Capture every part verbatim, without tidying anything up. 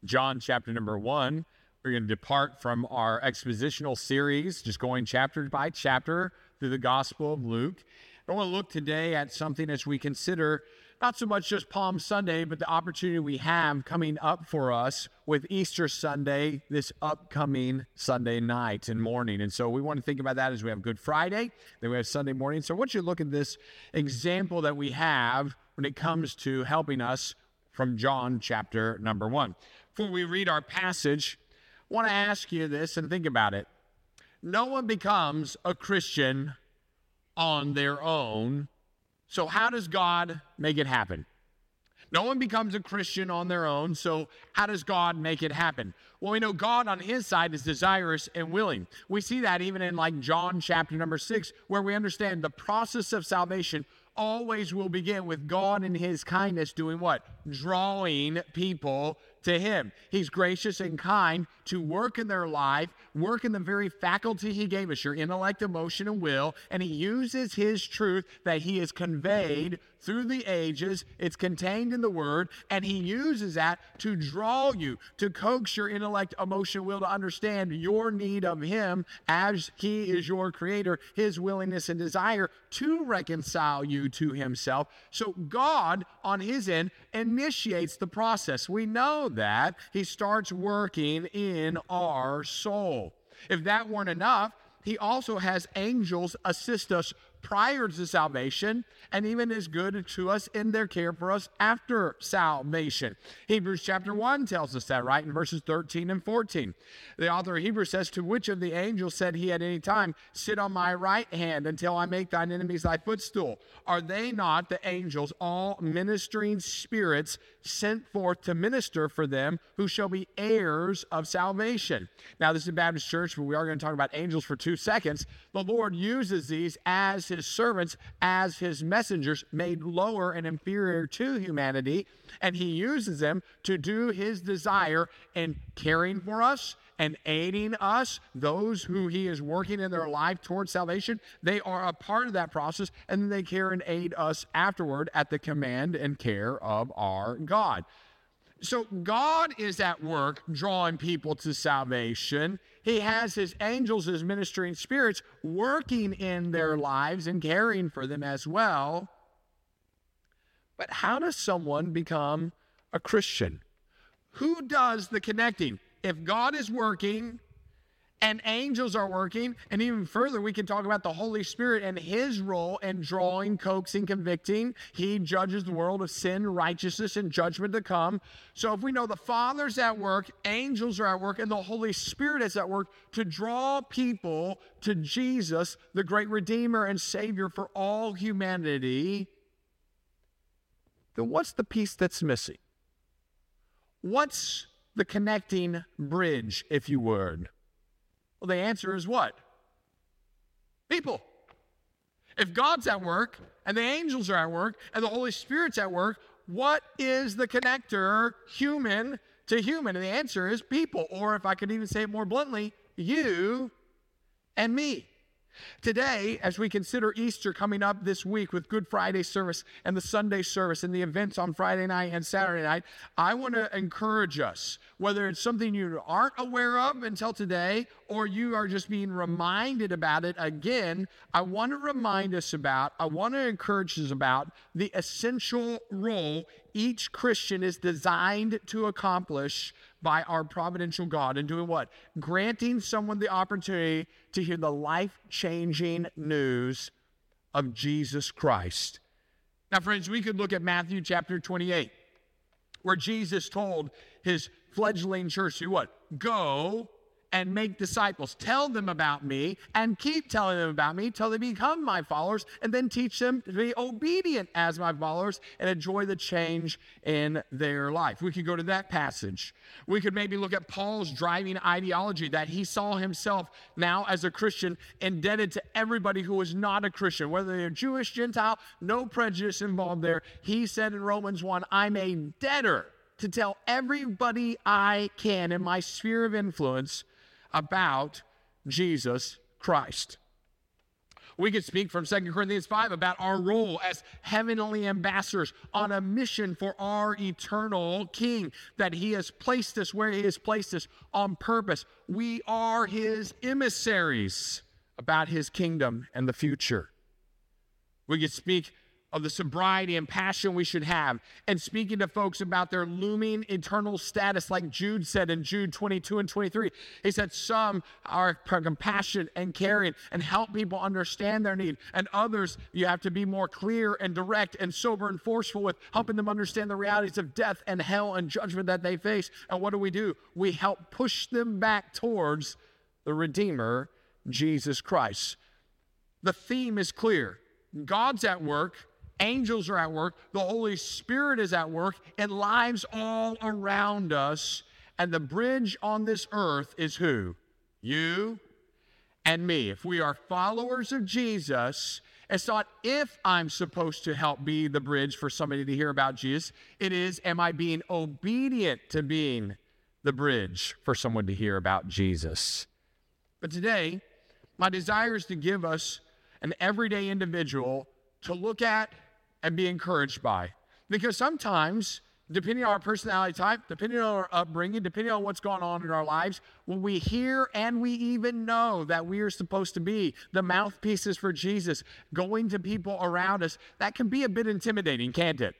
John chapter number one. We're going to depart from our expositional series, just going chapter by chapter through the Gospel of Luke. I want to look today at something as we consider not so much just Palm Sunday, but the opportunity we have coming up for us with Easter Sunday, this upcoming Sunday night and morning. And so we want to think about that as we have Good Friday, then we have Sunday morning. So I want you to look at this example that we have when it comes to helping us from John chapter number one. Before we read our passage, I want to ask you this and think about it. No one becomes a Christian on their own. So how does God make it happen? No one becomes a Christian on their own, so how does God make it happen? Well, we know God on his side is desirous and willing. We see that even in like John chapter number six, where we understand the process of salvation always will begin with God in his kindness doing what? Drawing people to him. He's gracious and kind to work in their life, work in the very faculty he gave us, your intellect, emotion, and will, and he uses his truth that he has conveyed through the ages. It's contained in the word, and he uses that to draw you, to coax your intellect, emotion, will to understand your need of him as he is your creator, his willingness and desire to reconcile you to himself. So God, on his end, initiates the process. We know that he starts working in our soul. If that weren't enough, he also has angels assist us prior to salvation, and even is good to us in their care for us after salvation. Hebrews chapter one tells us that, right, in verses thirteen and fourteen. The author of Hebrews says, "To which of the angels said he at any time, 'Sit on my right hand until I make thine enemies thy footstool'? Are they not the angels, all ministering spirits, sent forth to minister for them who shall be heirs of salvation?" Now, this is a Baptist church, but we are going to talk about angels for two seconds. The Lord uses these as his servants, as his messengers, made lower and inferior to humanity, and he uses them to do his desire in caring for us and aiding us, those who he is working in their life towards salvation. They are a part of that process, and then they care and aid us afterward at the command and care of our God. So God is at work drawing people to salvation. He has his angels, his ministering spirits, working in their lives and caring for them as well. But how does someone become a Christian? Who does the connecting? If God is working and angels are working, and even further, we can talk about the Holy Spirit and his role in drawing, coaxing, convicting. He judges the world of sin, righteousness, and judgment to come. So if we know the Father's at work, angels are at work, and the Holy Spirit is at work to draw people to Jesus, the great Redeemer and Savior for all humanity, then what's the piece that's missing? What's the connecting bridge, if you would? Well, the answer is what? People. If God's at work, and the angels are at work, and the Holy Spirit's at work, what is the connector, human to human? And the answer is people, or if I could even say it more bluntly, you and me. Today, as we consider Easter coming up this week with Good Friday service and the Sunday service and the events on Friday night and Saturday night, I want to encourage us, whether it's something you aren't aware of until today or you are just being reminded about it again, I want to remind us about, I want to encourage us about the essential role each Christian is designed to accomplish by our providential God. And doing what? Granting someone the opportunity to hear the life-changing news of Jesus Christ. Now, friends, we could look at Matthew chapter twenty-eight, where Jesus told his fledgling church to what? Go and make disciples. Tell them about me and keep telling them about me till they become my followers, and then teach them to be obedient as my followers and enjoy the change in their life. We could go to that passage. We could maybe look at Paul's driving ideology that he saw himself now as a Christian indebted to everybody who was not a Christian, whether they're Jewish, Gentile, no prejudice involved there. He said in Romans one, I'm a debtor to tell everybody I can in my sphere of influence about Jesus Christ. We could speak from Second Corinthians five about our role as heavenly ambassadors on a mission for our eternal King, that he has placed us where he has placed us on purpose. We are his emissaries about his kingdom and the future. We could speak of the sobriety and passion we should have, and speaking to folks about their looming eternal status, like Jude said in Jude twenty-two and twenty-three. He said some are compassionate and caring and help people understand their need, and others you have to be more clear and direct and sober and forceful with, helping them understand the realities of death and hell and judgment that they face. And what do we do? We help push them back towards the Redeemer, Jesus Christ. The theme is clear. God's at work. Angels are at work, the Holy Spirit is at work, and lives all around us. And the bridge on this earth is who? You and me. If we are followers of Jesus, it's not if I'm supposed to help be the bridge for somebody to hear about Jesus. It is, am I being obedient to being the bridge for someone to hear about Jesus? But today, my desire is to give us an everyday individual to look at and be encouraged by. Because sometimes, depending on our personality type, depending on our upbringing, depending on what's going on in our lives, when we hear and we even know that we are supposed to be the mouthpieces for Jesus, going to people around us, that can be a bit intimidating, can't it?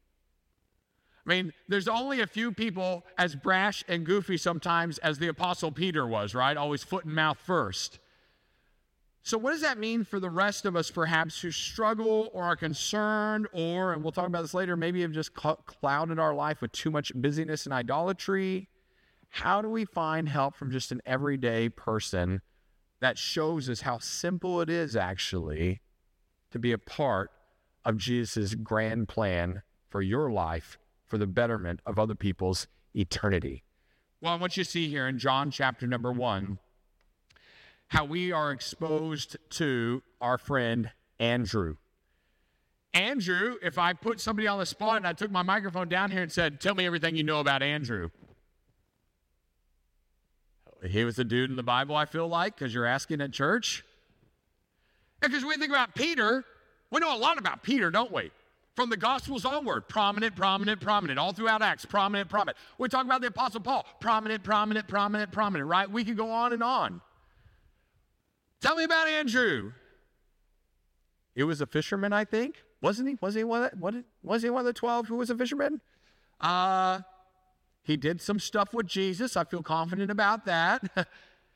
I mean, there's only a few people as brash and goofy sometimes as the Apostle Peter was, right? Always foot and mouth first. So what does that mean for the rest of us, perhaps, who struggle or are concerned or, and we'll talk about this later, maybe have just clouded our life with too much busyness and idolatry? How do we find help from just an everyday person that shows us how simple it is, actually, to be a part of Jesus' grand plan for your life, for the betterment of other people's eternity? Well, I want you to see here in John chapter number one, how we are exposed to our friend Andrew. Andrew, if I put somebody on the spot and I took my microphone down here and said, tell me everything you know about Andrew. He was a dude in the Bible, I feel like, because you're asking at church. Because when we think about Peter, we know a lot about Peter, don't we? From the Gospels onward, prominent, prominent, prominent, all throughout Acts, prominent, prominent. We talk about the Apostle Paul, prominent, prominent, prominent, prominent, right? We can go on and on. Tell me about Andrew. He was a fisherman, I think. Wasn't he? Was he one of the, what, was he one of the twelve who was a fisherman? Uh, he did some stuff with Jesus. I feel confident about that.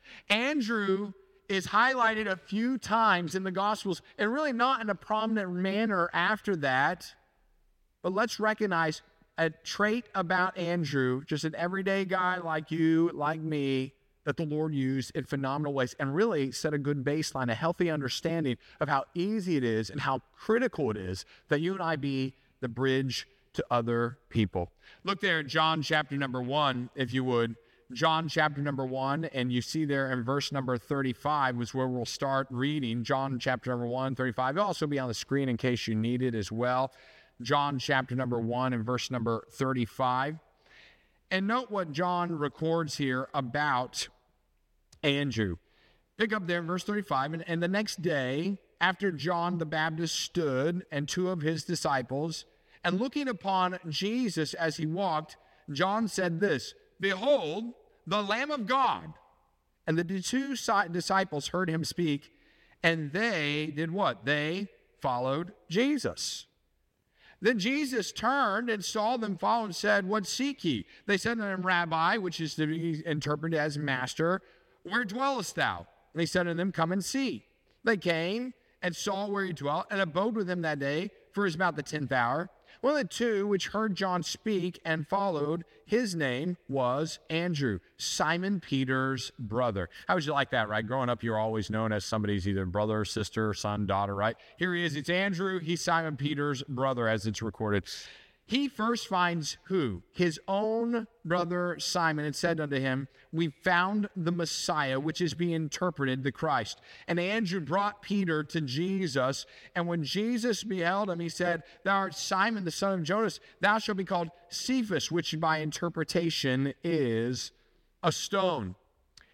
Andrew is highlighted a few times in the Gospels, and really not in a prominent manner after that. But let's recognize a trait about Andrew, just an everyday guy like you, like me, that the Lord used in phenomenal ways and really set a good baseline, a healthy understanding of how easy it is and how critical it is that you and I be the bridge to other people. Look there in John chapter number one, if you would. John chapter number one, and you see there in verse number thirty-five was where we'll start reading. John chapter number one, thirty-five. It'll also be on the screen in case you need it as well. John chapter number one and verse number thirty-five. And note what John records here about Andrew. Pick up there in verse thirty-five. And, and the next day, after John the Baptist stood and two of his disciples, and looking upon Jesus as he walked, John said this, behold, the Lamb of God. And the two disciples heard him speak, and they did what? They followed Jesus. Then Jesus turned and saw them follow and said, what seek ye? They said unto him, Rabbi, which is to be interpreted as master, where dwellest thou? And he said unto them, come and see. They came and saw where he dwelt, and abode with him that day, for it was about the tenth hour. One of the two which heard John speak and followed, his name was Andrew, Simon Peter's brother. How would you like that, right? Growing up, you're always known as somebody's either brother, sister, son, daughter, right? Here he is. It's Andrew. He's Simon Peter's brother, as it's recorded. He first finds who? His own brother Simon, and said unto him, we found the Messiah, which is being interpreted the Christ. And Andrew brought Peter to Jesus, and when Jesus beheld him, he said, thou art Simon, the son of Jonas, thou shalt be called Cephas, which by interpretation is a stone.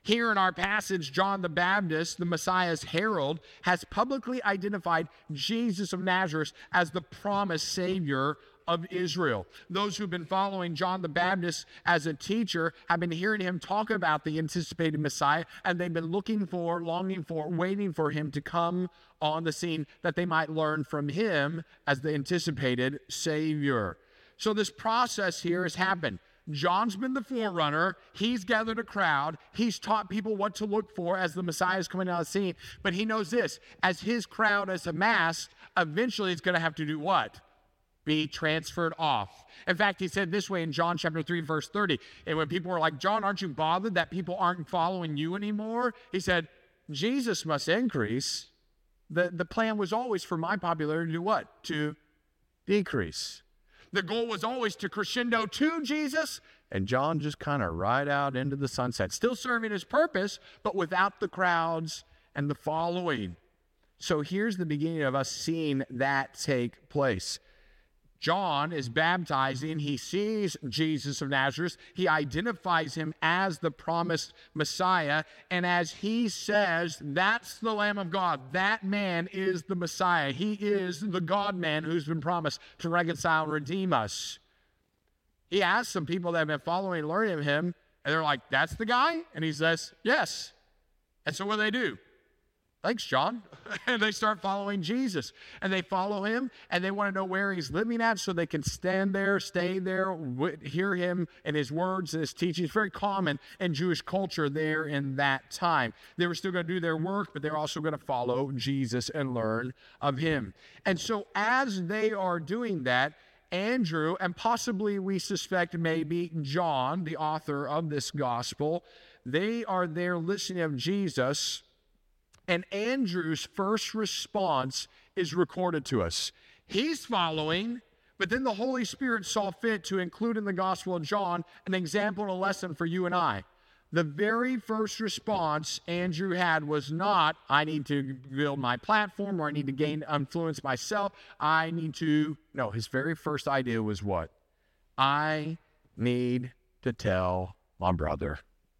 Here in our passage, John the Baptist, the Messiah's herald, has publicly identified Jesus of Nazareth as the promised Savior of Israel. Those who've been following John the Baptist as a teacher have been hearing him talk about the anticipated Messiah, and they've been looking for, longing for, waiting for him to come on the scene that they might learn from him as the anticipated Savior. So this process here has happened. John's been the forerunner. He's gathered a crowd. He's taught people what to look for as the Messiah is coming on the scene. But he knows this, as his crowd is amassed, eventually it's going to have to do what? Be transferred off. In fact, he said this way in John chapter three, verse thirty. And when people were like, John, aren't you bothered that people aren't following you anymore? He said, Jesus must increase. The, the plan was always for my popularity to do what? To decrease. The goal was always to crescendo to Jesus, and John just kind of ride out into the sunset, still serving his purpose, but without the crowds and the following. So here's the beginning of us seeing that take place. John is baptizing. He sees Jesus of Nazareth. He identifies him as the promised Messiah. And as he says, that's the Lamb of God. That man is the Messiah. He is the God-man who's been promised to reconcile and redeem us. He asks some people that have been following and learning of him, and they're like, that's the guy? And he says, yes. And so what do they do? Thanks, John. And they start following Jesus. And they follow him, and they want to know where he's living at so they can stand there, stay there, w- hear him and his words and his teachings. Very common in Jewish culture there in that time. They were still going to do their work, but they're also going to follow Jesus and learn of him. And so as they are doing that, Andrew, and possibly we suspect maybe John, the author of this gospel, they are there listening of Jesus. And Andrew's first response is recorded to us. He's following, but then the Holy Spirit saw fit to include in the Gospel of John an example and a lesson for you and I. The very first response Andrew had was not, I need to build my platform, or I need to gain influence myself. I need to, no, his very first idea was what? I need to tell my brother.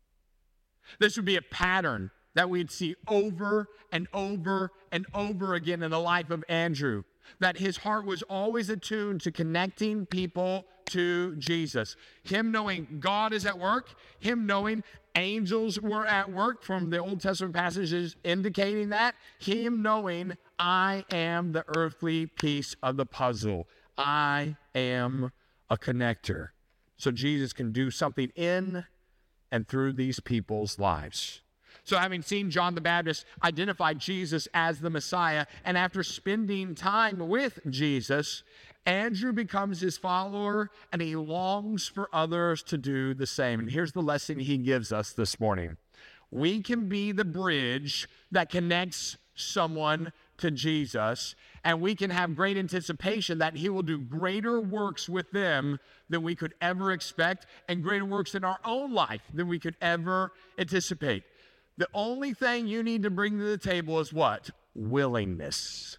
This would be a pattern that we'd see over and over and over again in the life of Andrew, that his heart was always attuned to connecting people to Jesus. Him knowing God is at work, him knowing angels were at work from the Old Testament passages indicating that, him knowing I am the earthly piece of the puzzle. I am a connector. So Jesus can do something in and through these people's lives. So having seen John the Baptist identify Jesus as the Messiah, and after spending time with Jesus, Andrew becomes his follower, and he longs for others to do the same. And here's the lesson he gives us this morning. We can be the bridge that connects someone to Jesus, and we can have great anticipation that he will do greater works with them than we could ever expect, and greater works in our own life than we could ever anticipate. The only thing you need to bring to the table is what? Willingness.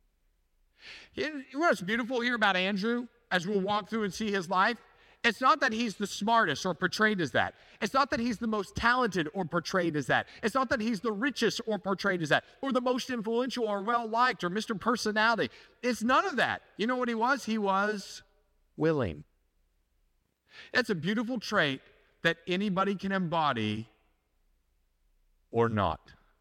You know what's beautiful here about Andrew as we'll walk through and see his life? It's not that he's the smartest or portrayed as that. It's not that he's the most talented or portrayed as that. It's not that he's the richest or portrayed as that, or the most influential or well-liked or Mister Personality. It's none of that. You know what he was? He was willing. That's a beautiful trait that anybody can embody or not.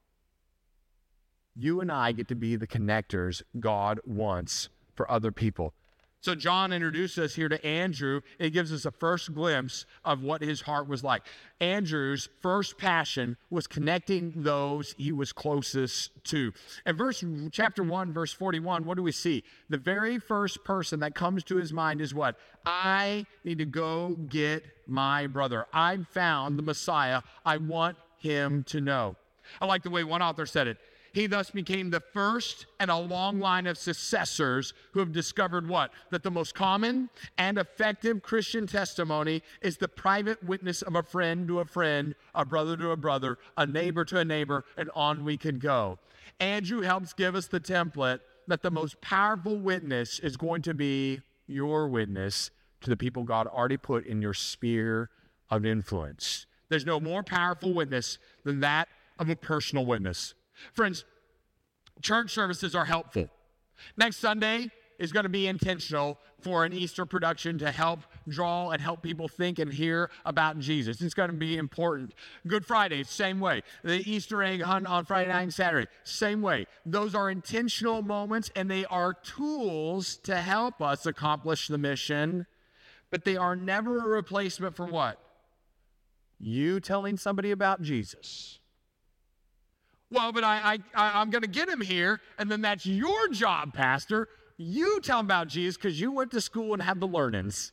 You and I get to be the connectors God wants for other people. So John introduced us here to Andrew. It gives us a first glimpse of what his heart was like. Andrew's first passion was connecting those he was closest to. In verse chapter one, verse forty-one, what do we see? The very first person that comes to his mind is what? I need to go get my brother. I've found the Messiah. I want him to know. I like the way one author said it. He thus became the first in a long line of successors who have discovered what? That the most common and effective Christian testimony is the private witness of a friend to a friend, a brother to a brother, a neighbor to a neighbor, and on we could go. Andrew helps give us the template that the most powerful witness is going to be your witness to the people God already put in your sphere of influence. There's no more powerful witness than that of a personal witness. Friends, church services are helpful. Next Sunday is going to be intentional for an Easter production to help draw and help people think and hear about Jesus. It's going to be important. Good Friday, same way. The Easter egg hunt on Friday night and Saturday, same way. Those are intentional moments, and they are tools to help us accomplish the mission, but they are never a replacement for what? You telling somebody about Jesus. Well, but I, I, I, I'm going to get him here, and then that's your job, Pastor. You tell him about Jesus because you went to school and have the learnings.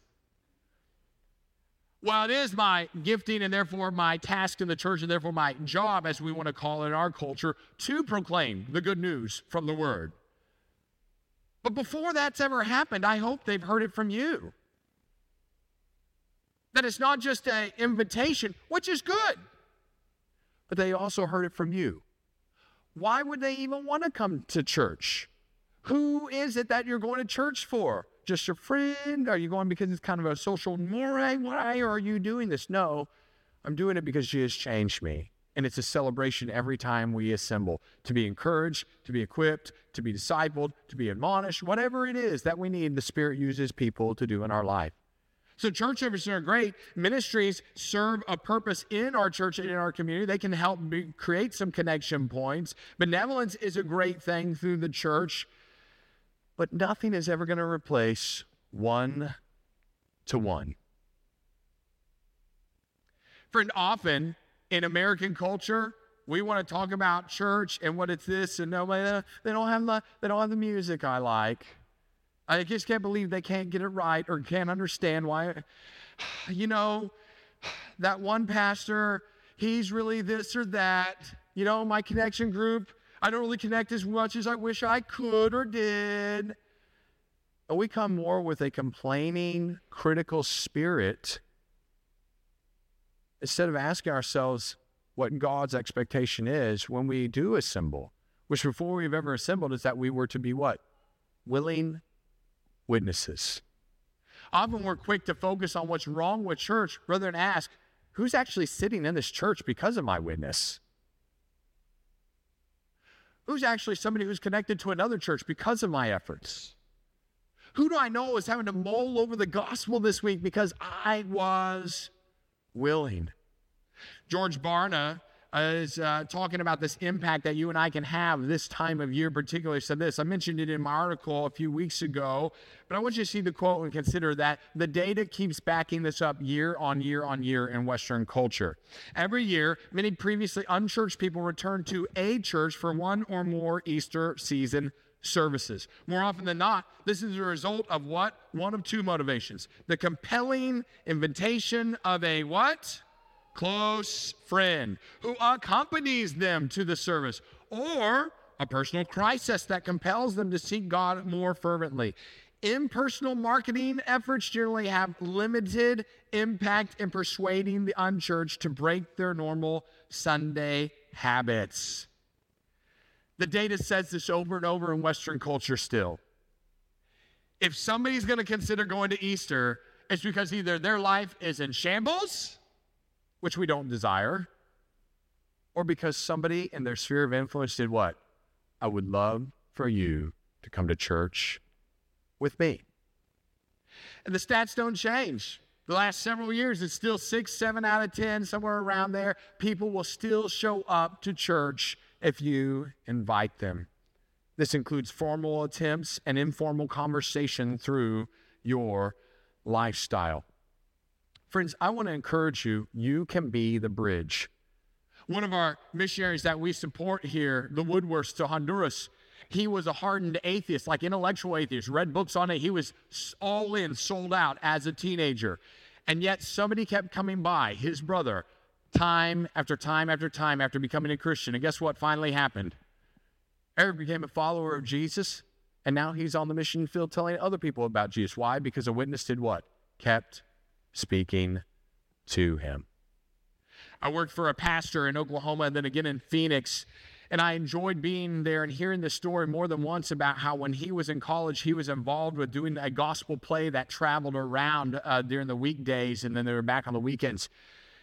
Well, it is my gifting and therefore my task in the church and therefore my job, as we want to call it in our culture, to proclaim the good news from the Word. But before that's ever happened, I hope they've heard it from you. That it's not just an invitation, which is good, but they also heard it from you. Why would they even want to come to church? Who is it that you're going to church for? Just your friend? Are you going because it's kind of a social mores? Why are you doing this? No, I'm doing it because Jesus changed me. And it's a celebration every time we assemble, to be encouraged, to be equipped, to be discipled, to be admonished, whatever it is that we need, the Spirit uses people to do in our life. So church services are great. Ministries serve a purpose in our church and in our community. They can help be, create some connection points. Benevolence is a great thing through the church, but nothing is ever going to replace one to one. Friend, often in American culture, we want to talk about church and what it's this and no, they don't have the, they don't have the music I like. I just can't believe they can't get it right or can't understand why. You know, that one pastor, he's really this or that. You know, my connection group, I don't really connect as much as I wish I could or did. And we come more with a complaining, critical spirit instead of asking ourselves what God's expectation is when we do assemble, which before we've ever assembled is that we were to be what? Willing witnesses. Often we're quick to focus on what's wrong with church rather than ask, who's actually sitting in this church because of my witness? Who's actually somebody who's connected to another church because of my efforts? Who do I know is having to mull over the gospel this week because I was willing? George Barna is uh, talking about this impact that you and I can have this time of year particularly. Said this, I mentioned it in my article a few weeks ago, but I want you to see the quote and consider that the data keeps backing this up year on year on year in Western culture. Every year, many previously unchurched people return to a church for one or more Easter season services. More often than not, this is a result of what? One of two motivations. The compelling invitation of a what? Close friend who accompanies them to the service, or a personal crisis that compels them to seek God more fervently. Impersonal marketing efforts generally have limited impact in persuading the unchurched to break their normal Sunday habits. The data says this over and over in Western culture still. If somebody's going to consider going to Easter, it's because either their life is in shambles, which we don't desire, or because somebody in their sphere of influence did what? I would love for you to come to church with me. And the stats don't change. The last several years, it's still six, seven out of ten, somewhere around there. People will still show up to church if you invite them. This includes formal attempts and informal conversation through your lifestyle. Friends, I want to encourage you, you can be the bridge. One of our missionaries that we support here, the Woodworths to Honduras, he was a hardened atheist, like intellectual atheist, read books on it. He was all in, sold out as a teenager. And yet somebody kept coming by, his brother, time after time after time after becoming a Christian. And guess what finally happened? Eric became a follower of Jesus, and now he's on the mission field telling other people about Jesus. Why? Because a witness did what? Kept speaking to him. I worked for a pastor in Oklahoma and then again in Phoenix, and I enjoyed being there and hearing this story more than once about how when he was in college, he was involved with doing a gospel play that traveled around uh, during the weekdays, and then they were back on the weekends.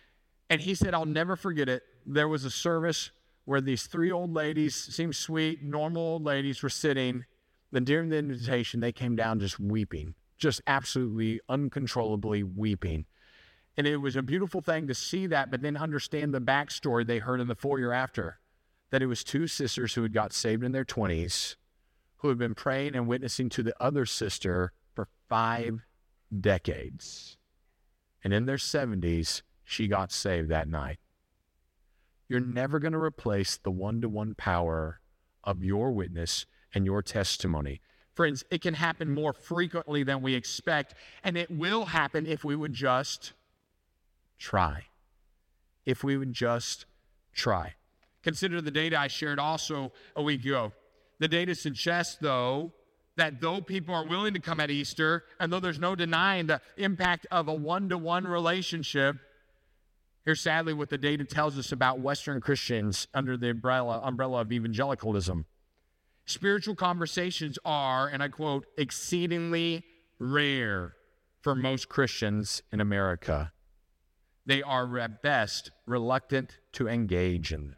And he said, I'll never forget it. There was a service where these three old ladies, seemed sweet, normal old ladies, were sitting. Then during the invitation, they came down just weeping, just absolutely uncontrollably weeping. And it was a beautiful thing to see that, but then understand the backstory they heard in the foyer after, that it was two sisters who had got saved in their twenties, who had been praying and witnessing to the other sister for five decades. And in their seventies, she got saved that night. You're never going to replace the one-to-one power of your witness and your testimony. Friends, it can happen more frequently than we expect, and it will happen if we would just try. If we would just try. Consider the data I shared also a week ago. The data suggests, though, that though people are willing to come at Easter, and though there's no denying the impact of a one-to-one relationship, here's sadly what the data tells us about Western Christians under the umbrella, umbrella of evangelicalism. Spiritual conversations are, and I quote, exceedingly rare for most Christians in America. They are at best reluctant to engage in them.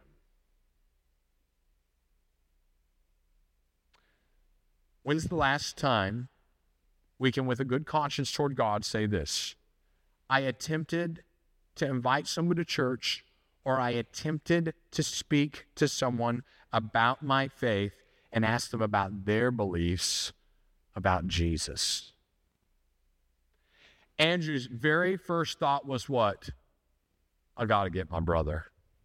When's the last time we can, with a good conscience toward God, say this? I attempted to invite someone to church, or I attempted to speak to someone about my faith and ask them about their beliefs about Jesus. Andrew's very first thought was what? I got to get my brother.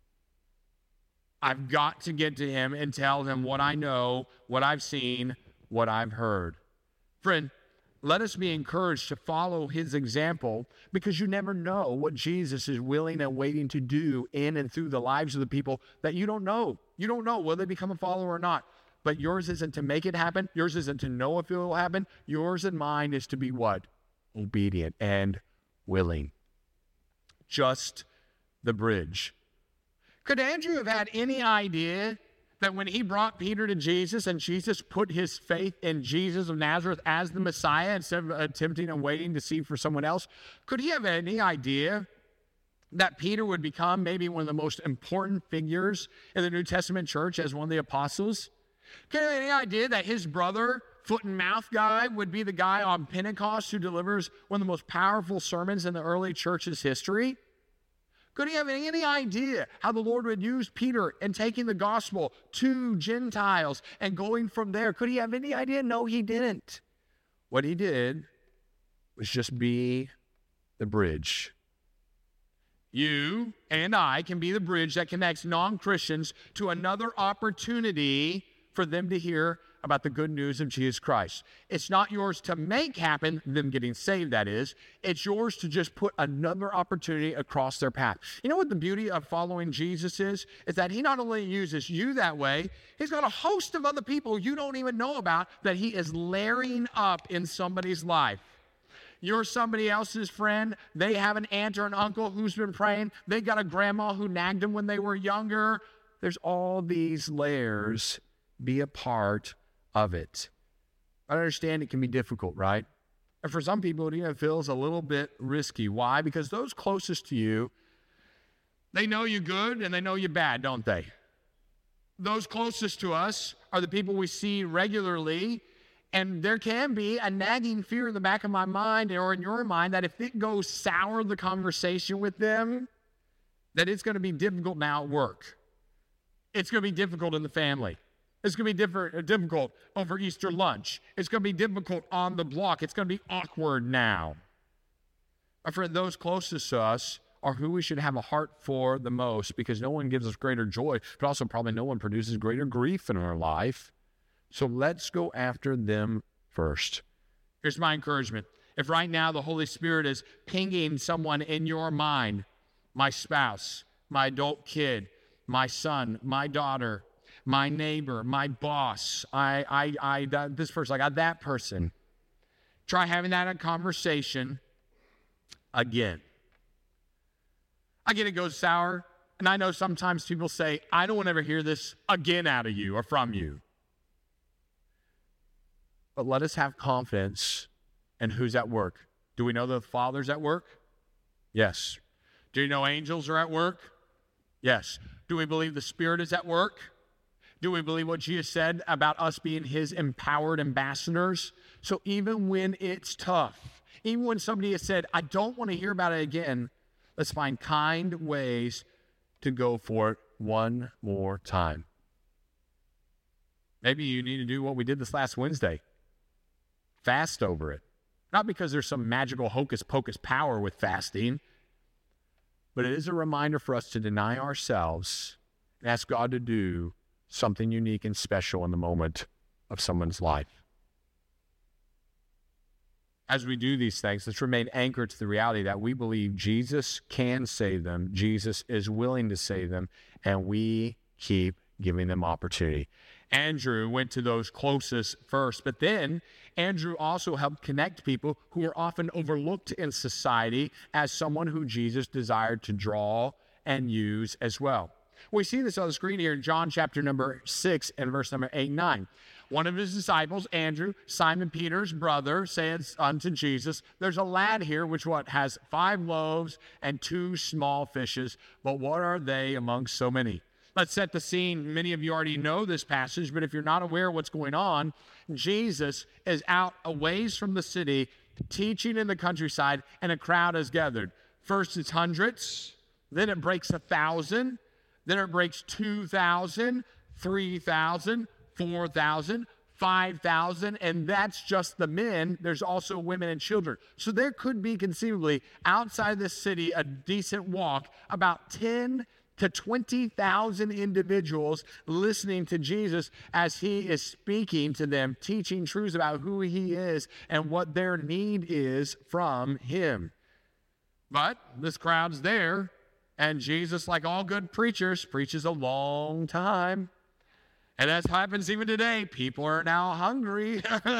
I've got to get to him and tell him what I know, what I've seen, what I've heard. Friend, let us be encouraged to follow his example, because you never know what Jesus is willing and waiting to do in and through the lives of the people that you don't know. You don't know whether they become a follower or not. But yours isn't to make it happen. Yours isn't to know if it will happen. Yours and mine is to be what? Obedient and willing. Just the bridge. Could Andrew have had any idea that when he brought Peter to Jesus and Jesus put his faith in Jesus of Nazareth as the Messiah instead of attempting and waiting to see for someone else, could he have any idea that Peter would become maybe one of the most important figures in the New Testament church as one of the apostles? Could he have any idea that his brother, foot and mouth guy, would be the guy on Pentecost who delivers one of the most powerful sermons in the early church's history? Could he have any idea how the Lord would use Peter in taking the gospel to Gentiles and going from there? Could he have any idea? No, he didn't. What he did was just be the bridge. You and I can be the bridge that connects non-Christians to another opportunity for them to hear about the good news of Jesus Christ. It's not yours to make happen, them getting saved, that is. It's yours to just put another opportunity across their path. You know what the beauty of following Jesus is? Is that he not only uses you that way, he's got a host of other people you don't even know about that he is layering up in somebody's life. You're somebody else's friend. They have an aunt or an uncle who's been praying. They got a grandma who nagged them when they were younger. There's all these layers. Be a part of it. I understand it can be difficult, right? And for some people, it even feels a little bit risky. Why? Because those closest to you, they know you good and they know you bad, don't they? Those closest to us are the people we see regularly, and there can be a nagging fear in the back of my mind or in your mind that if it goes sour, the conversation with them, that it's going to be difficult now at work. It's going to be difficult in the family. It's going to be different, difficult over Easter lunch. It's going to be difficult on the block. It's going to be awkward now. My friend, those closest to us are who we should have a heart for the most, because no one gives us greater joy, but also probably no one produces greater grief in our life. So let's go after them first. Here's my encouragement. If right now the Holy Spirit is pinging someone in your mind, my spouse, my adult kid, my son, my daughter, my neighbor, my boss, I, I, I, that, this person, I got that person. Try having that conversation again. I get it goes sour, and I know sometimes people say, I don't want to ever hear this again out of you or from you. But let us have confidence in who's at work. Do we know the Father's at work? Yes. Do you know angels are at work? Yes. Do we believe the Spirit is at work? Do we believe what Jesus said about us being his empowered ambassadors? So even when it's tough, even when somebody has said, I don't want to hear about it again, let's find kind ways to go for it one more time. Maybe you need to do what we did this last Wednesday. Fast over it. Not because there's some magical hocus pocus power with fasting, but it is a reminder for us to deny ourselves and ask God to do something unique and special in the moment of someone's life. As we do these things, let's remain anchored to the reality that we believe Jesus can save them, Jesus is willing to save them, and we keep giving them opportunity. Andrew went to those closest first, but then Andrew also helped connect people who are often overlooked in society as someone who Jesus desired to draw and use as well. We see this on the screen here in John chapter number six and verse number eight and nine. One of his disciples, Andrew, Simon Peter's brother, said unto Jesus, there's a lad here which what has five loaves and two small fishes, but what are they amongst so many? Let's set the scene. Many of you already know this passage, but if you're not aware of what's going on, Jesus is out a ways from the city, teaching in the countryside, and a crowd has gathered. First it's hundreds, then it breaks a thousand, then it breaks two thousand, three thousand, four thousand, five thousand, and that's just the men. There's also women and children. So there could be conceivably outside this city a decent walk, about ten to twenty thousand individuals listening to Jesus as he is speaking to them, teaching truths about who he is and what their need is from him. But this crowd's there, and Jesus, like all good preachers, preaches a long time. And that happens even today. People are now hungry.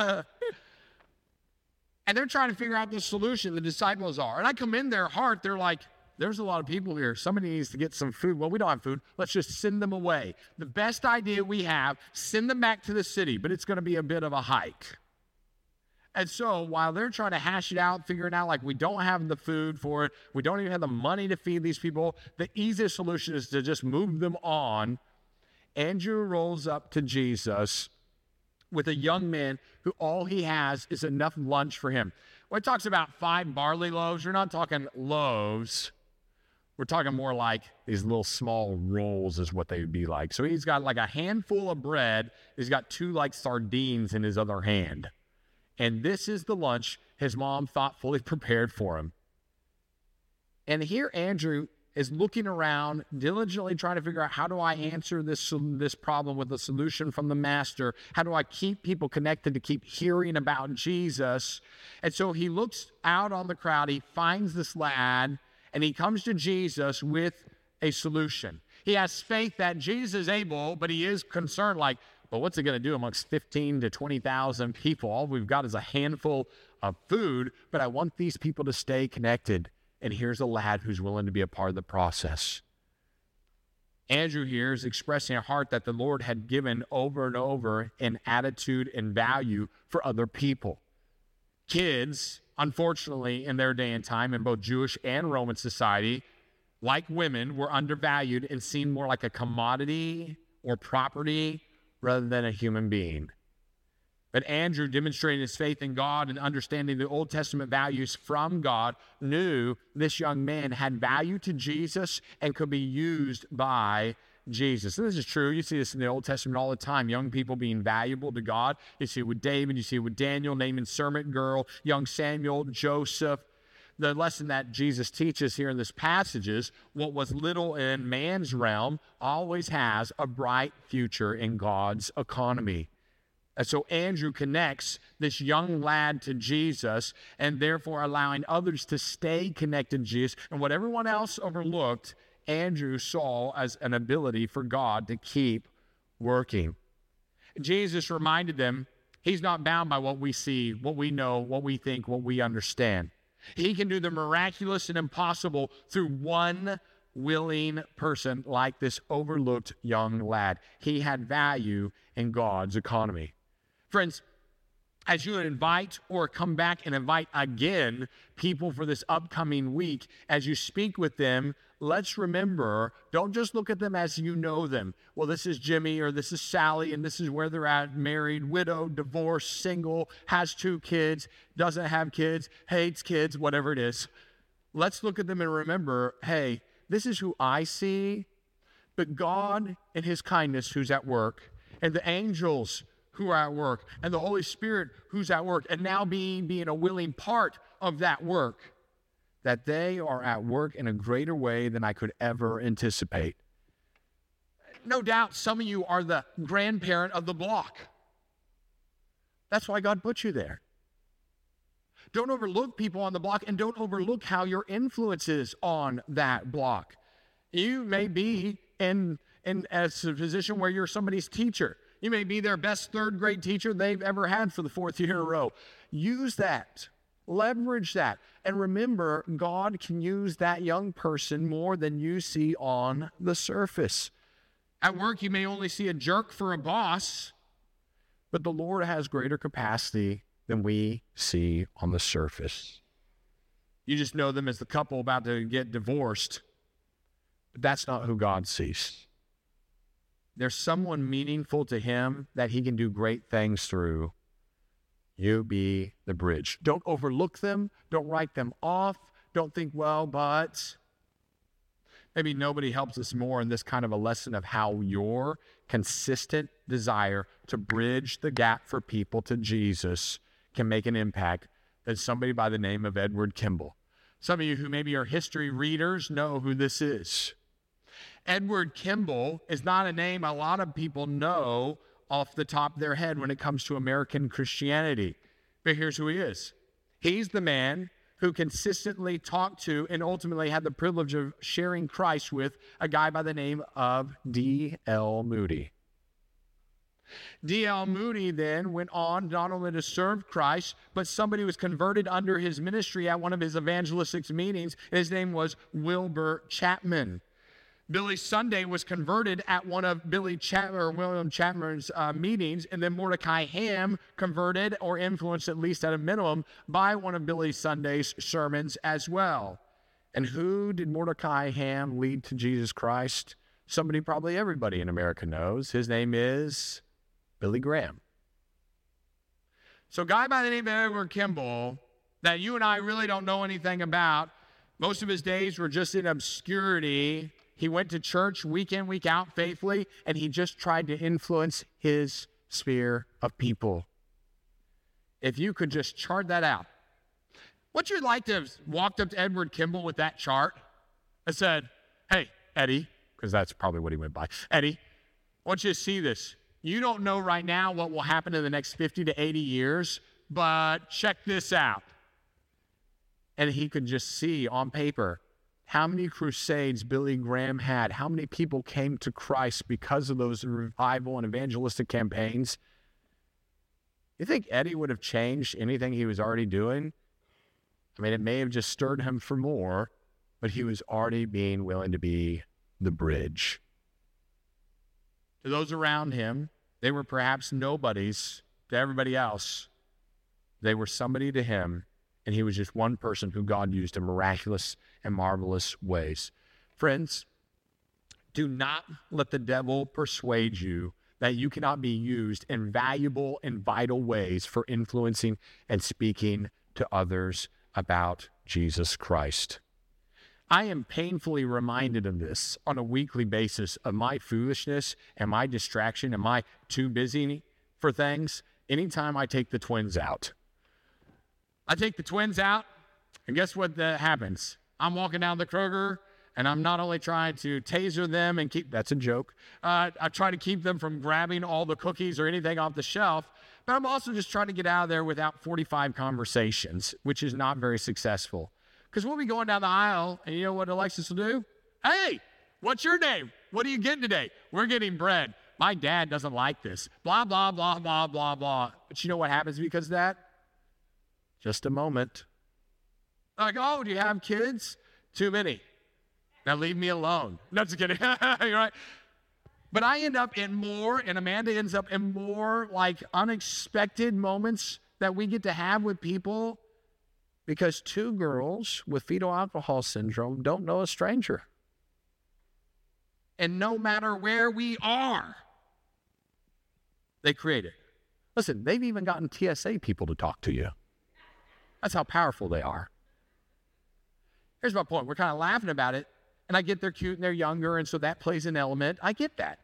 And they're trying to figure out the solution, the disciples are. And I commend their heart. They're like, there's a lot of people here. Somebody needs to get some food. Well, we don't have food. Let's just send them away. The best idea we have, send them back to the city, but it's going to be a bit of a hike. And so while they're trying to hash it out, figure it out, like we don't have the food for it, we don't even have the money to feed these people, the easiest solution is to just move them on. Andrew rolls up to Jesus with a young man who all he has is enough lunch for him. When it talks about five barley loaves, we're not talking loaves. We're talking more like these little small rolls is what they would be like. So he's got like a handful of bread. He's got two like sardines in his other hand. And this is the lunch his mom thoughtfully prepared for him. And here Andrew is looking around, diligently trying to figure out, how do I answer this, this problem with a solution from the master? How do I keep people connected to keep hearing about Jesus? And so he looks out on the crowd. He finds this lad, and he comes to Jesus with a solution. He has faith that Jesus is able, but he is concerned like, well, what's it going to do amongst fifteen to twenty thousand people? All we've got is a handful of food, but I want these people to stay connected. And here's a lad who's willing to be a part of the process. Andrew here is expressing a heart that the Lord had given over and over in attitude and value for other people. Kids, unfortunately, in their day and time, in both Jewish and Roman society, like women, were undervalued and seen more like a commodity or property rather than a human being. But Andrew, demonstrating his faith in God and understanding the Old Testament values from God, knew this young man had value to Jesus and could be used by Jesus. And this is true. You see this in the Old Testament all the time. Young people being valuable to God. You see it with David. You see it with Daniel, naming servant girl, young Samuel, Joseph. The lesson that Jesus teaches here in this passage is what was little in man's realm always has a bright future in God's economy. And so Andrew connects this young lad to Jesus and therefore allowing others to stay connected to Jesus. And what everyone else overlooked, Andrew saw as an ability for God to keep working. Jesus reminded them he's not bound by what we see, what we know, what we think, what we understand. He can do the miraculous and impossible through one willing person like this overlooked young lad. He had value in God's economy. Friends, as you invite or come back and invite again people for this upcoming week, as you speak with them, let's remember, don't just look at them as you know them. Well, this is Jimmy or this is Sally, and this is where they're at, married, widowed, divorced, single, has two kids, doesn't have kids, hates kids, whatever it is. Let's look at them and remember, hey, this is who I see, but God in his kindness who's at work, and the angels who are at work, and the Holy Spirit who's at work, and now being, being a willing part of that work, that they are at work in a greater way than I could ever anticipate. No doubt some of you are the grandparent of the block. That's why God put you there. Don't overlook people on the block, and don't overlook how your influence is on that block. You may be in, in as a position where you're somebody's teacher. You may be their best third grade teacher they've ever had for the fourth year in a row. Use that. Leverage that. And remember, God can use that young person more than you see on the surface. At work, you may only see a jerk for a boss, but the Lord has greater capacity than we see on the surface. You just know them as the couple about to get divorced, but that's not who God sees. There's someone meaningful to him that he can do great things through. You be the bridge. Don't overlook them. Don't write them off. Don't think, well, but maybe nobody helps us more in this kind of a lesson of how your consistent desire to bridge the gap for people to Jesus can make an impact than somebody by the name of Edward Kimball. Some of you who maybe are history readers know who this is. Edward Kimball is not a name a lot of people know off the top of their head when it comes to American Christianity. But here's who he is. He's the man who consistently talked to and ultimately had the privilege of sharing Christ with a guy by the name of D L Moody. D L Moody then went on not only to serve Christ, but somebody was converted under his ministry at one of his evangelistic meetings. His name was Wilbur Chapman. Billy Sunday was converted at one of Billy Chapman or William Chapman's uh, meetings, and then Mordecai Ham converted or influenced, at least at a minimum, by one of Billy Sunday's sermons as well. And who did Mordecai Ham lead to Jesus Christ? Somebody probably everybody in America knows. His name is Billy Graham. So a guy by the name of Edward Kimball that you and I really don't know anything about, most of his days were just in obscurity. He went to church week in, week out faithfully, and he just tried to influence his sphere of people. If you could just chart that out. What'd you like to have walked up to Edward Kimball with that chart and said, hey, Eddie, because that's probably what he went by. Eddie, I want you to see this. You don't know right now what will happen in the next fifty to eighty years, but check this out. And he could just see on paper how many crusades Billy Graham had, how many people came to Christ because of those revival and evangelistic campaigns. You think Eddie would have changed anything he was already doing? I mean, it may have just stirred him for more, but he was already being willing to be the bridge. To those around him, they were perhaps nobodies to everybody else. They were somebody to him, and he was just one person who God used in miraculous and marvelous ways. Friends, do not let the devil persuade you that you cannot be used in valuable and vital ways for influencing and speaking to others about Jesus Christ. I am painfully reminded of this on a weekly basis of my foolishness and my distraction and my too busy for things anytime I take the twins out. I take the twins out, and guess what that happens? I'm walking down the Kroger, and I'm not only trying to taser them and keep, that's a joke, uh, I try to keep them from grabbing all the cookies or anything off the shelf, but I'm also just trying to get out of there without forty-five conversations, which is not very successful. Because we'll be going down the aisle, and you know what Alexis will do? Hey, what's your name? What are you getting today? We're getting bread. My dad doesn't like this. Blah, blah, blah, blah, blah, blah. But you know what happens because of that? Just a moment. Like, oh, do you have kids? Too many. Now leave me alone. No, just kidding. You're right. But I end up in more, and Amanda ends up in more like unexpected moments that we get to have with people because two girls with fetal alcohol syndrome don't know a stranger. And no matter where we are, they create it. Listen, they've even gotten T S A people to talk to you. That's how powerful they are. Here's my point. We're kind of laughing about it, and I get they're cute and they're younger, and so that plays an element. I get that.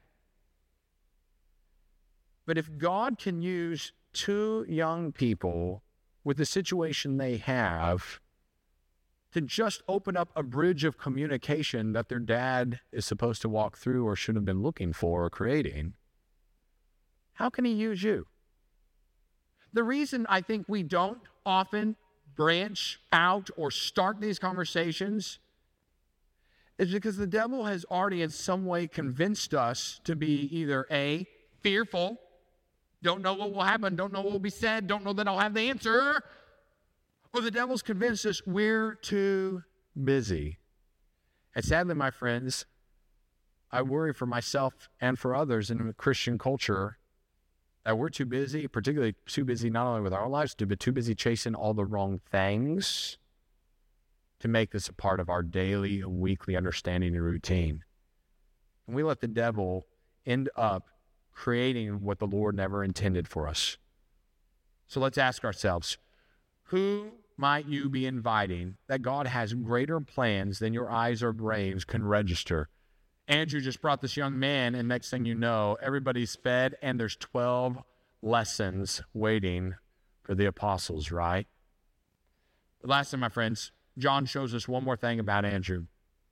But if God can use two young people with the situation they have to just open up a bridge of communication that their dad is supposed to walk through or should have been looking for or creating, how can he use you? The reason I think we don't often branch out or start these conversations is because the devil has already in some way convinced us to be either A, fearful, don't know what will happen, don't know what will be said, don't know that I'll have the answer, or the devil's convinced us we're too busy. And sadly, my friends, I worry for myself and for others in a Christian culture that we're too busy, particularly too busy not only with our lives, but too busy chasing all the wrong things to make this a part of our daily and weekly understanding and routine. And we let the devil end up creating what the Lord never intended for us. So let's ask ourselves, who might you be inviting that God has greater plans than your eyes or brains can register? Andrew just brought this young man, and next thing you know, everybody's fed, and there's twelve lessons waiting for the apostles, right? But last thing, my friends, John shows us one more thing about Andrew.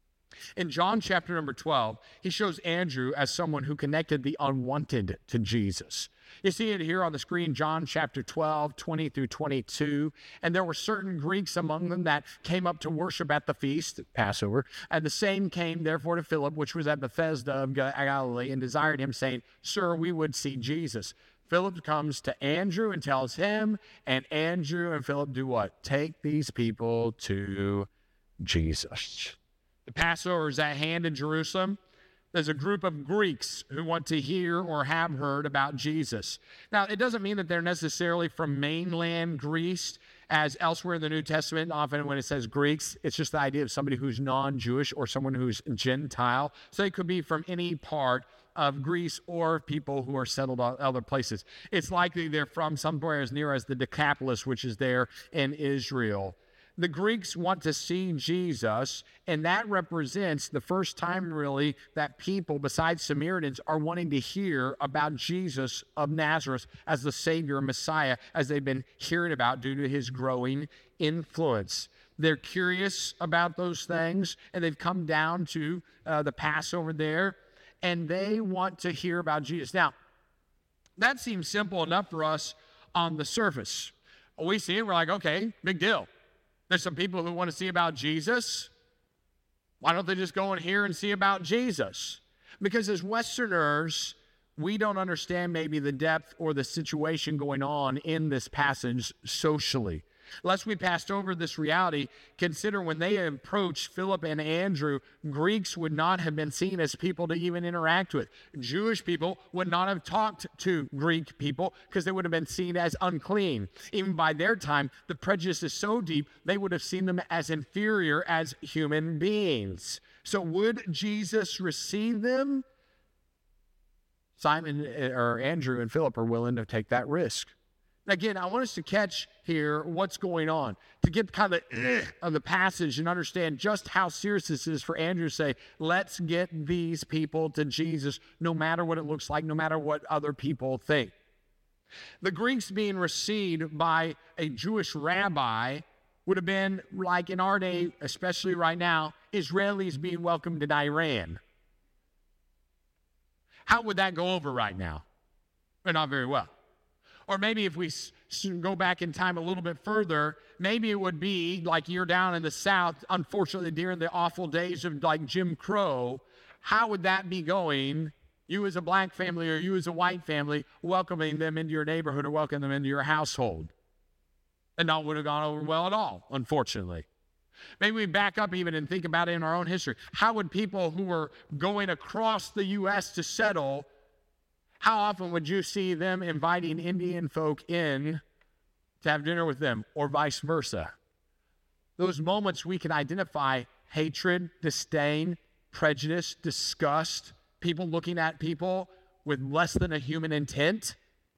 In John chapter number twelve, he shows Andrew as someone who connected the unwanted to Jesus. You see it here on the screen, John chapter twelve, twenty through twenty-two. And there were certain Greeks among them that came up to worship at the feast, Passover. And the same came therefore to Philip, which was at Bethesda of Galilee, and desired him, saying, Sir, we would see Jesus. Philip comes to Andrew and tells him, and Andrew and Philip do what? Take these people to Jesus. The Passover is at hand in Jerusalem. There's a group of Greeks who want to hear or have heard about Jesus. Now, it doesn't mean that they're necessarily from mainland Greece, as elsewhere in the New Testament, often when it says Greeks, it's just the idea of somebody who's non-Jewish or someone who's Gentile. So they could be from any part of Greece or people who are settled on other places. It's likely they're from somewhere as near as the Decapolis, which is there in Israel. The Greeks want to see Jesus, and that represents the first time, really, that people, besides Samaritans, are wanting to hear about Jesus of Nazareth as the Savior, Messiah, as they've been hearing about due to his growing influence. They're curious about those things, and they've come down to uh, the Passover there, and they want to hear about Jesus. Now, that seems simple enough for us on the surface. We see it, we're like, okay, big deal. There's some people who want to see about Jesus. Why don't they just go in here and see about Jesus? Because as Westerners, we don't understand maybe the depth or the situation going on in this passage socially. Lest we passed over this reality, consider when they approached Philip and Andrew, Greeks would not have been seen as people to even interact with. Jewish people would not have talked to Greek people because they would have been seen as unclean. Even by their time, the prejudice is so deep, they would have seen them as inferior as human beings. So would Jesus receive them? Simon or Andrew and Philip are willing to take that risk. Again, I want us to catch here what's going on, to get kind of the, of the passage and understand just how serious this is for Andrew to say, let's get these people to Jesus, no matter what it looks like, no matter what other people think. The Greeks being received by a Jewish rabbi would have been like in our day, especially right now, Israelis being welcomed in Iran. How would that go over right now? Well, not very well. Or maybe if we go back in time a little bit further, maybe it would be like you're down in the South, unfortunately, during the awful days of like Jim Crow. How would that be going? You as a black family or you as a white family, welcoming them into your neighborhood or welcoming them into your household. And not would have gone over well at all, unfortunately. Maybe we back up even and think about it in our own history. How would people who were going across the U S to settle, how often would you see them inviting Indian folk in to have dinner with them, or vice versa. Those moments we can identify hatred, disdain, prejudice, disgust, people looking at people with less than a human intent.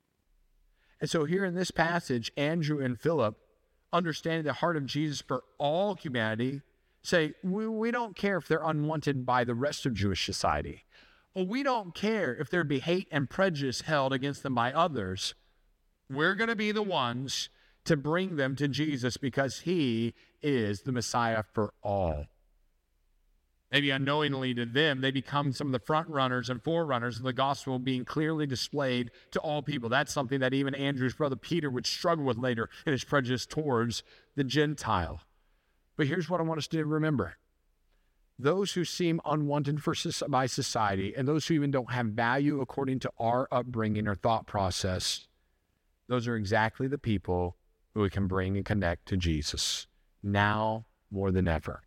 And so here in this passage, Andrew and Philip, understanding the heart of Jesus for all humanity, say, we, we don't care if they're unwanted by the rest of Jewish society. Or we don't care if there be hate and prejudice held against them by others. We're going to be the ones to bring them to Jesus because he is the Messiah for all. Maybe unknowingly to them, they become some of the front runners and forerunners of the gospel being clearly displayed to all people. That's something that even Andrew's brother Peter would struggle with later in his prejudice towards the Gentile. But here's what I want us to remember. Those who seem unwanted for, by society and those who even don't have value according to our upbringing or thought process, those are exactly the people who we can bring and connect to Jesus now more than ever.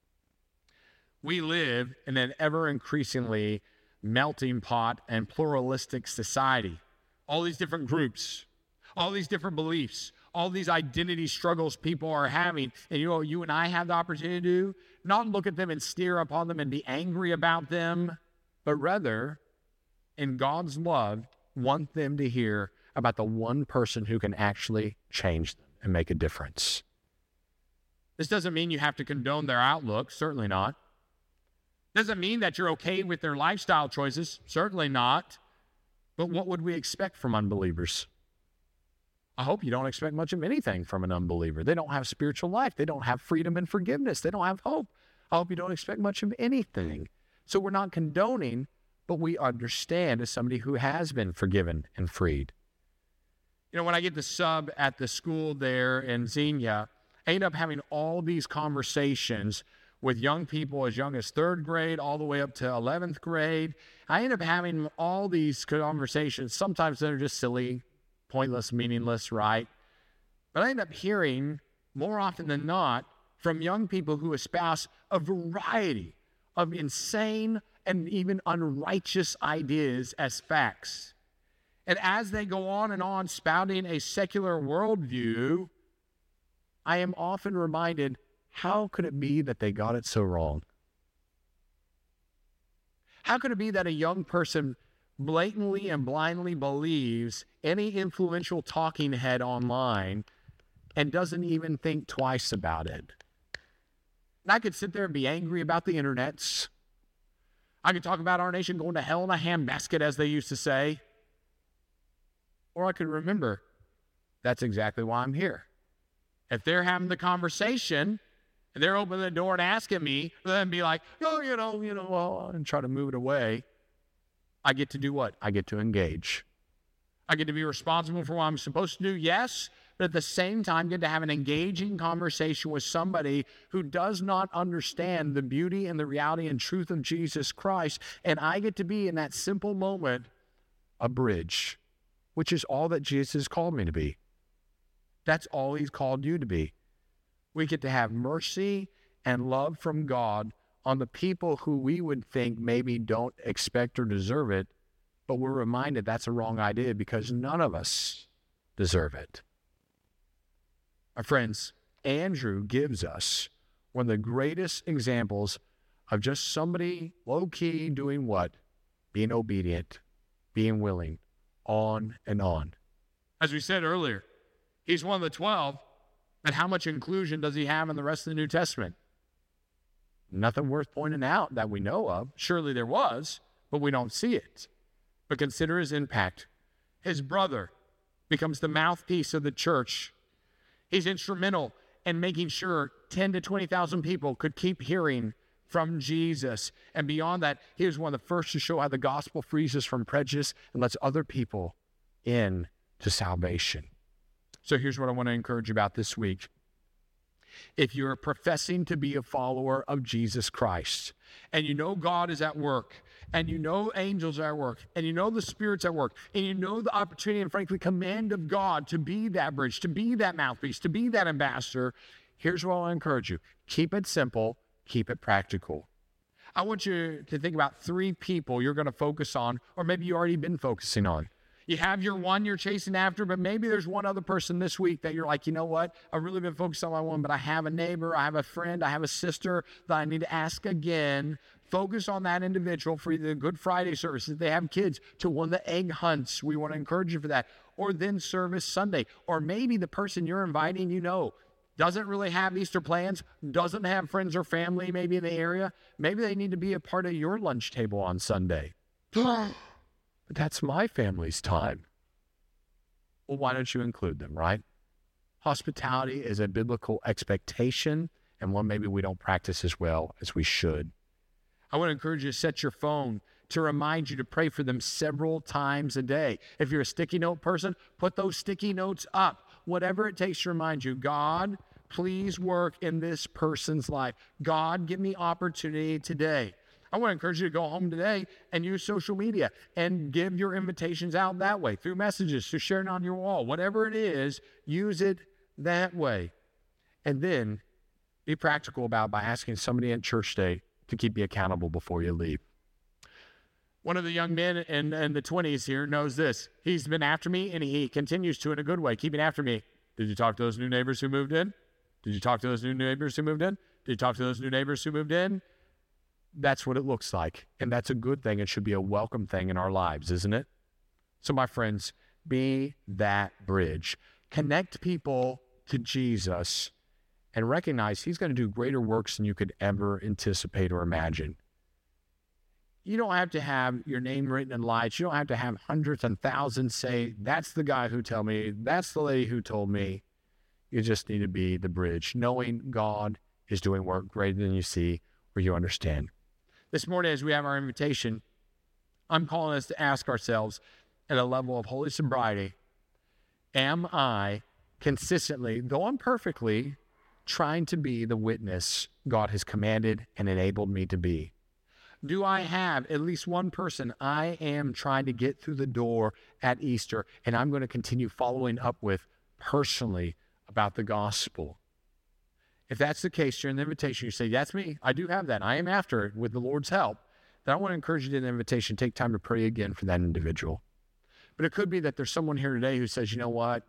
We live in an ever-increasingly melting pot and pluralistic society. All these different groups, all these different beliefs, all these identity struggles people are having. And you know what you and I have the opportunity to do? Not look at them and stare upon them and be angry about them, but rather, in God's love, want them to hear about the one person who can actually change them and make a difference. This doesn't mean you have to condone their outlook, certainly not. Doesn't mean that you're okay with their lifestyle choices, certainly not. But what would we expect from unbelievers? I hope you don't expect much of anything from an unbeliever. They don't have spiritual life. They don't have freedom and forgiveness. They don't have hope. I hope you don't expect much of anything. So we're not condoning, but we understand as somebody who has been forgiven and freed. You know, when I get to sub at the school there in Xenia, I end up having all these conversations with young people as young as third grade all the way up to eleventh grade. I end up having all these conversations. Sometimes they're just silly, pointless, meaningless, right? But I end up hearing, more often than not, from young people who espouse a variety of insane and even unrighteous ideas as facts. And as they go on and on spouting a secular worldview, I am often reminded, how could it be that they got it so wrong? How could it be that a young person blatantly and blindly believes any influential talking head online and doesn't even think twice about it? And I could sit there and be angry about the internets. I could talk about our nation going to hell in a handbasket, as they used to say. Or I could remember, that's exactly why I'm here. If they're having the conversation, and they're opening the door and asking me, then be like, oh, you know, you know, well, and try to move it away. I get to do what? I get to engage. I get to be responsible for what I'm supposed to do, yes, but at the same time, get to have an engaging conversation with somebody who does not understand the beauty and the reality and truth of Jesus Christ. And I get to be, in that simple moment, a bridge, which is all that Jesus has called me to be. That's all he's called you to be. We get to have mercy and love from God on the people who we would think maybe don't expect or deserve it, but we're reminded that's a wrong idea because none of us deserve it. My friends, Andrew gives us one of the greatest examples of just somebody low-key doing what? Being obedient, being willing, on and on. As we said earlier, he's one of the twelve. And how much inclusion does he have in the rest of the New Testament? Nothing worth pointing out that we know of. Surely there was, but we don't see it. But consider his impact. His brother becomes the mouthpiece of the church. He's instrumental in making sure ten to twenty thousand people could keep hearing from Jesus. And beyond that, he was one of the first to show how the gospel frees us from prejudice and lets other people in to salvation. So here's what I want to encourage you about this week. If you're professing to be a follower of Jesus Christ, and you know God is at work, and you know angels are at work, and you know the Spirit's at work, and you know the opportunity and frankly command of God to be that bridge, to be that mouthpiece, to be that ambassador, here's what I'll encourage you. Keep it simple, keep it practical. I want you to think about three people you're going to focus on, or maybe you've already been focusing on. You have your one you're chasing after, but maybe there's one other person this week that you're like, you know what? I've really been focused on my one, but I have a neighbor, I have a friend, I have a sister that I need to ask again. Focus on that individual for the Good Friday service. If they have kids, to one of the egg hunts, we want to encourage you for that. Or then service Sunday. Or maybe the person you're inviting, you know, doesn't really have Easter plans, doesn't have friends or family maybe in the area. Maybe they need to be a part of your lunch table on Sunday. But that's my family's time. Well, why don't you include them, right? Hospitality is a biblical expectation and one maybe we don't practice as well as we should. I want to encourage you to set your phone to remind you to pray for them several times a day. If you're a sticky note person, put those sticky notes up. Whatever it takes to remind you, God, please work in this person's life. God, give me opportunity today. I want to encourage you to go home today and use social media and give your invitations out that way, through messages, through sharing on your wall. Whatever it is, use it that way. And then be practical about it by asking somebody at church day to keep you accountable before you leave. One of the young men in, in the twenties here knows this. He's been after me, and he continues to in a good way, keeping after me. Did you talk to those new neighbors who moved in? Did you talk to those new neighbors who moved in? Did you talk to those new neighbors who moved in? That's what it looks like, and that's a good thing. It should be a welcome thing in our lives, isn't it? So, my friends, be that bridge. Connect people to Jesus and recognize he's going to do greater works than you could ever anticipate or imagine. You don't have to have your name written in lights. You don't have to have hundreds and thousands say, that's the guy who told me, that's the lady who told me. You just need to be the bridge, knowing God is doing work greater than you see or you understand. This morning, as we have our invitation, I'm calling us to ask ourselves at a level of holy sobriety, am I consistently, though imperfectly, trying to be the witness God has commanded and enabled me to be? Do I have at least one person I am trying to get through the door at Easter and I'm going to continue following up with personally about the gospel? If that's the case, during the invitation, you say, that's me. I do have that. I am after it with the Lord's help. Then I want to encourage you to the invitation, take time to pray again for that individual. But it could be that there's someone here today who says, you know what?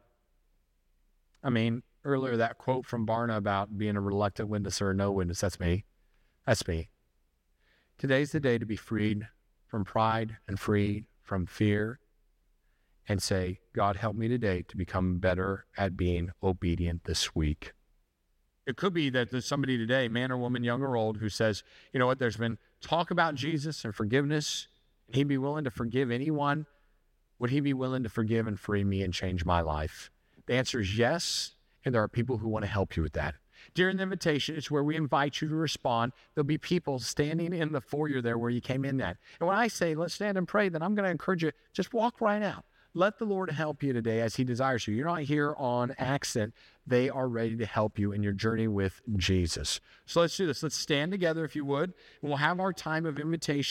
I mean, earlier that quote from Barna about being a reluctant witness or a no witness, that's me. That's me. Today's the day to be freed from pride and freed from fear and say, God, help me today to become better at being obedient this week. It could be that there's somebody today, man or woman, young or old, who says, you know what, there's been talk about Jesus and forgiveness. Would he be willing to forgive anyone? Would he be willing to forgive and free me and change my life? The answer is yes, and there are people who want to help you with that. During the invitation, it's where we invite you to respond. There'll be people standing in the foyer there where you came in at. And when I say, let's stand and pray, then I'm going to encourage you, just walk right out. Let the Lord help you today as he desires you. You're not here on accident. They are ready to help you in your journey with Jesus. So let's do this. Let's stand together, if you would, and we'll have our time of invitation.